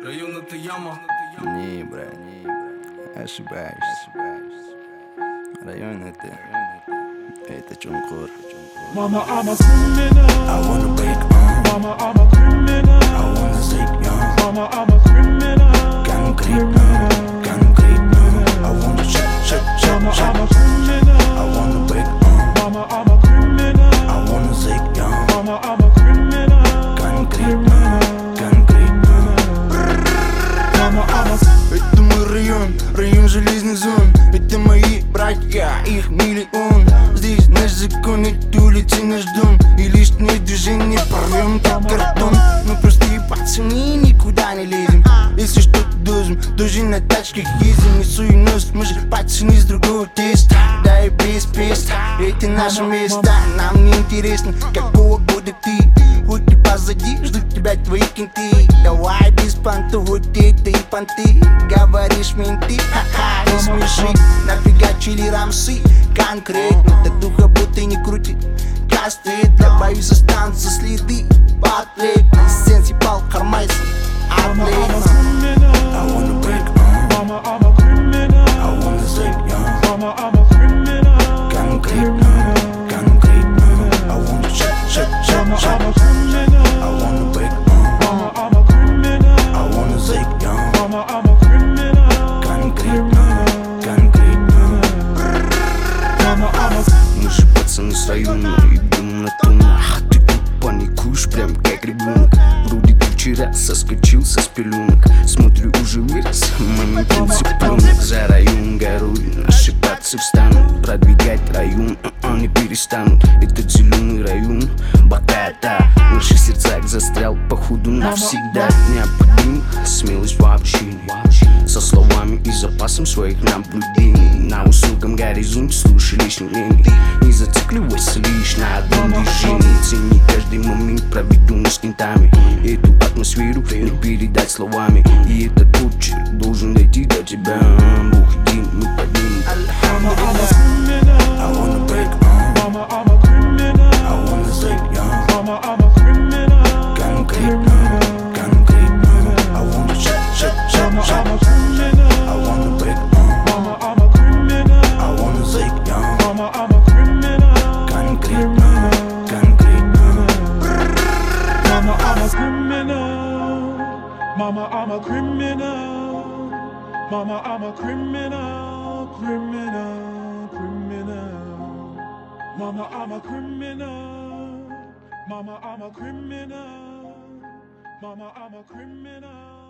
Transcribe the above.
Район это яма. Не, брат, ошибаешься. Район это Чункур. Mama, I'm a criminal. I wanna break on. Mama, I'm a criminal. I wanna take young. Mama, I'm a criminal. Конкретно. I wanna shut. Mama, I'm a criminal. I wanna break on. Mama, I'm a criminal. I wanna take young. Mama, I'm a criminal. Конкретно. Mama, I'm a Это мой район железных зон. Это мои братья, их миллион. Здесь наш закон, это улицы наш дом. И лишнее движение порвем как картон. Мы простые пацаны, никуда не лезем. Если что-то должен на тачках ездим. Не суй нос, мы же пацаны с другого теста. Да и без песта, это наше место. Нам не интересно, какого года ты. Хоть ты позади, ждут тебя твои кенты. Давай без понтов, вот это и понты. Говоришь менты, ха-ха, не смеши. Нафигачили рамсы, конкретно. До духа будто не крутит кастрит. Я боюсь, останутся следы. Портрет, сенси пал кармайся. I wanna break on. Mama, I'm a criminal. I wanna take young. Mama, I'm a criminal. Конкретно. I wanna shut. Mama, I'm a criminal. I wanna break on. Mama, I'm a criminal. I wanna take young. Mama, I'm a criminal. Конкретно. Mama, I'm a Мы же пацаны с района, идем на тонах. Ты тут паникуешь, прям как ребенок. Вроде ты вчера соскочил со спеленок. Смотрю, уже вырос, мамикин цыпленок. За район горой, наши пацы встанут. Продвигать район, не перестанут. Этот зеленый район, богата. В наших сердцах застрял, походу, навсегда. Необходима смелость в общении. Со словами и запасом своих наблюдений. На высоком горизонте слушай лишний мнений. Не зацикливайся лишь на одном движении. Цени каждый момент, проведенный с кентами. Эту атмосферу не передать словами. И этот почерк должен дойти до тебя. Бог един, мы поднимем. I wanna break on. Mama, I'm a criminal. I wanna take young. Mama, I'm a criminal. Конкретно. I wanna shut. Mama, I'm a criminal. I wanna break on. Mama, I'm a criminal. I wanna take young. Mama, I'm a criminal. Конкретно. Mama, I'm a criminal. Mama, I'm a criminal. Mama, I'm a criminal. Mama, I'm a criminal. Mama, I'm a criminal. Mama, I'm a criminal.